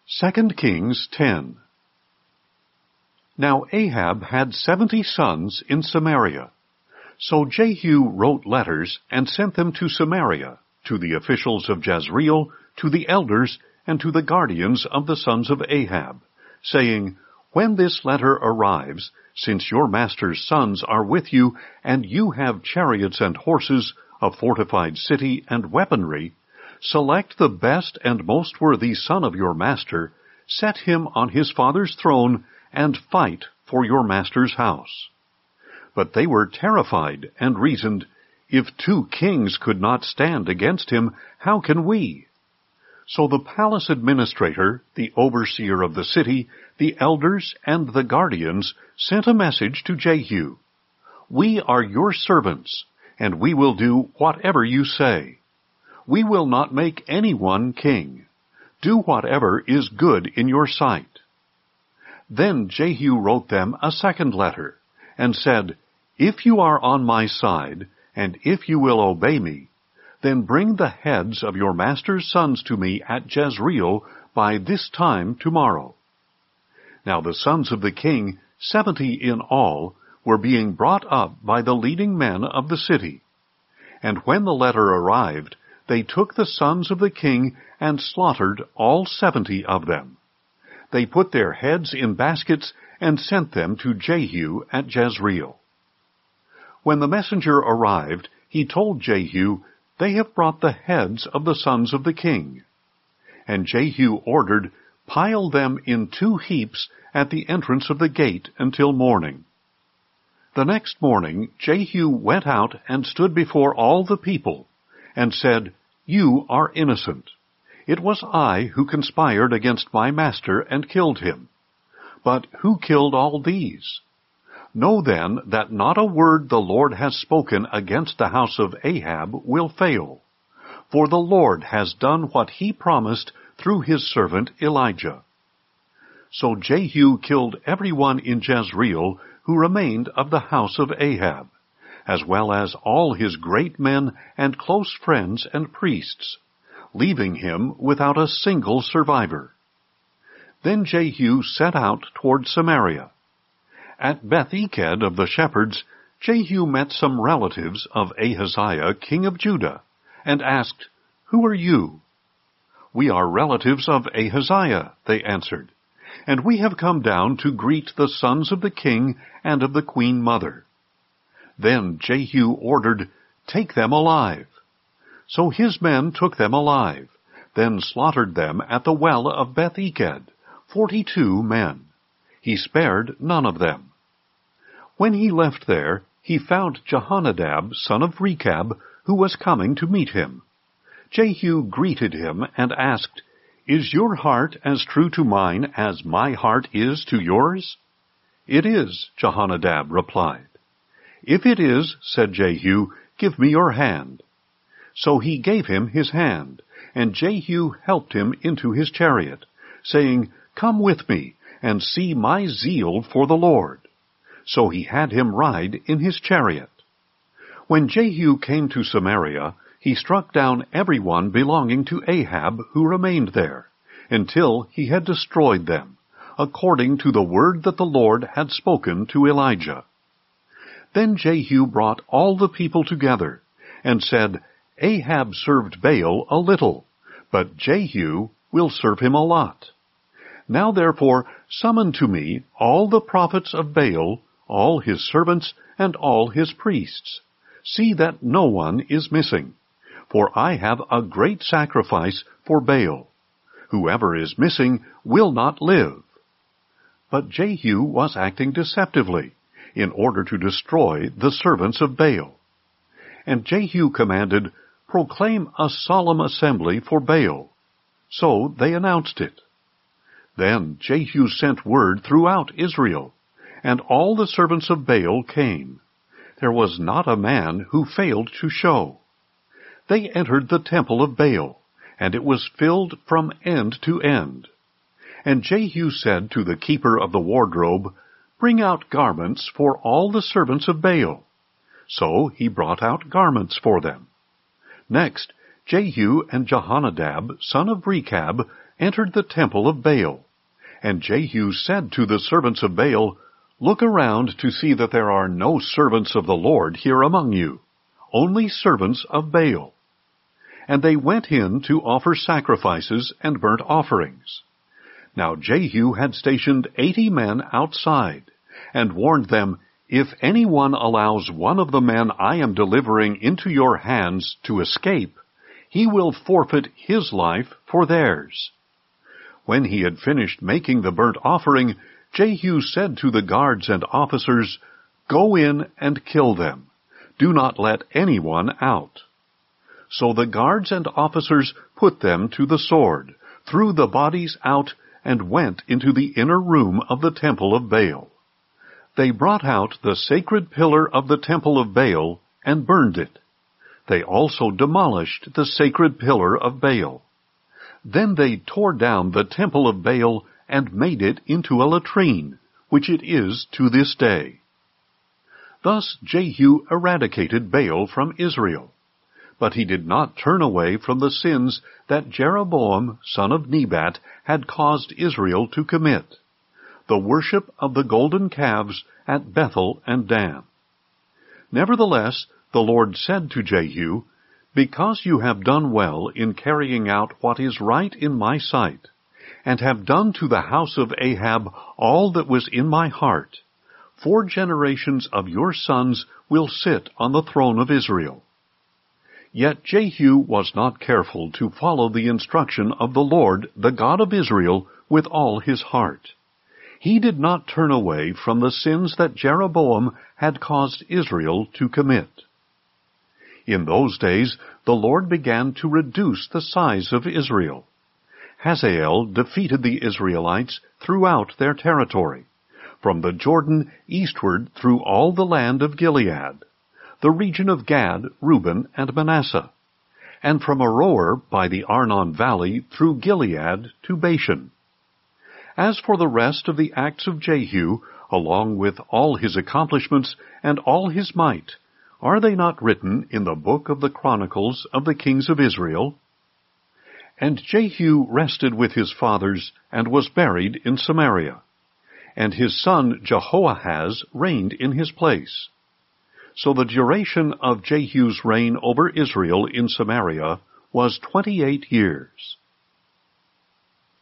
2 Kings 10. Now Ahab had 70 sons in Samaria. So Jehu wrote letters and sent them to Samaria, to the officials of Jezreel, to the elders, and to the guardians of the sons of Ahab, saying, When this letter arrives, since your master's sons are with you, and you have chariots and horses, a fortified city, and weaponry, select the best and most worthy son of your master, set him on his father's throne, and fight for your master's house. But they were terrified and reasoned, If 2 kings could not stand against him, how can we? So the palace administrator, the overseer of the city, the elders, and the guardians sent a message to Jehu. We are your servants, and we will do whatever you say. We will not make anyone king. Do whatever is good in your sight. Then Jehu wrote them a second letter, and said, If you are on my side, and if you will obey me, then bring the heads of your master's sons to me at Jezreel by this time tomorrow. Now the sons of the king, 70 in all, were being brought up by the leading men of the city. And when the letter arrived, they took the sons of the king and slaughtered all 70 of them. They put their heads in baskets and sent them to Jehu at Jezreel. When the messenger arrived, he told Jehu, They have brought the heads of the sons of the king. And Jehu ordered, Pile them in 2 heaps at the entrance of the gate until morning. The next morning Jehu went out and stood before all the people, and said, You are innocent. It was I who conspired against my master and killed him. But who killed all these? Know then that not a word the Lord has spoken against the house of Ahab will fail, for the Lord has done what he promised through his servant Elijah. So Jehu killed everyone in Jezreel who remained of the house of Ahab, as well as all his great men and close friends and priests, leaving him without a single survivor. Then Jehu set out toward Samaria. At Beth-Eked of the shepherds, Jehu met some relatives of Ahaziah, king of Judah, and asked, Who are you? We are relatives of Ahaziah, they answered, and we have come down to greet the sons of the king and of the queen mother. Then Jehu ordered, Take them alive. So his men took them alive, then slaughtered them at the well of Beth-Eked, 42 men. He spared none of them. When he left there, he found Jehonadab, son of Rechab, who was coming to meet him. Jehu greeted him and asked, Is your heart as true to mine as my heart is to yours? It is, Jehonadab replied. If it is, said Jehu, give me your hand. So he gave him his hand, and Jehu helped him into his chariot, saying, Come with me, and see my zeal for the Lord. So he had him ride in his chariot. When Jehu came to Samaria, he struck down everyone belonging to Ahab who remained there, until he had destroyed them, according to the word that the Lord had spoken to Elijah. Then Jehu brought all the people together, and said, Ahab served Baal a little, but Jehu will serve him a lot. Now therefore summon to me all the prophets of Baal, all his servants, and all his priests. See that no one is missing, for I have a great sacrifice for Baal. Whoever is missing will not live. But Jehu was acting deceptively, in order to destroy the servants of Baal. And Jehu commanded, Proclaim a solemn assembly for Baal. So they announced it. Then Jehu sent word throughout Israel, and all the servants of Baal came. There was not a man who failed to show. They entered the temple of Baal, and it was filled from end to end. And Jehu said to the keeper of the wardrobe, Bring out garments for all the servants of Baal. So he brought out garments for them. Next, Jehu and Jehonadab, son of Rechab, entered the temple of Baal. And Jehu said to the servants of Baal, "Look around to see that there are no servants of the Lord here among you, only servants of Baal." And they went in to offer sacrifices and burnt offerings. Now Jehu had stationed 80 men outside, and warned them, "If anyone allows one of the men I am delivering into your hands to escape, he will forfeit his life for theirs." When he had finished making the burnt offering, Jehu said to the guards and officers, "Go in and kill them. Do not let anyone out." So the guards and officers put them to the sword, threw the bodies out, and went into the inner room of the temple of Baal. They brought out the sacred pillar of the temple of Baal and burned it. They also demolished the sacred pillar of Baal. Then they tore down the temple of Baal and made it into a latrine, which it is to this day. Thus Jehu eradicated Baal from Israel. But he did not turn away from the sins that Jeroboam, son of Nebat, had caused Israel to commit, the worship of the golden calves at Bethel and Dan. Nevertheless, the Lord said to Jehu, "Because you have done well in carrying out what is right in my sight, and have done to the house of Ahab all that was in my heart, 4 generations of your sons will sit on the throne of Israel." Yet Jehu was not careful to follow the instruction of the Lord, the God of Israel, with all his heart. He did not turn away from the sins that Jeroboam had caused Israel to commit. In those days, the Lord began to reduce the size of Israel. Hazael defeated the Israelites throughout their territory, from the Jordan eastward through all the land of Gilead, the region of Gad, Reuben, and Manasseh, and from Aroer by the Arnon Valley through Gilead to Bashan. As for the rest of the acts of Jehu, along with all his accomplishments and all his might, are they not written in the book of the Chronicles of the kings of Israel? And Jehu rested with his fathers and was buried in Samaria, and his son Jehoahaz reigned in his place. So the duration of Jehu's reign over Israel in Samaria was 28 years.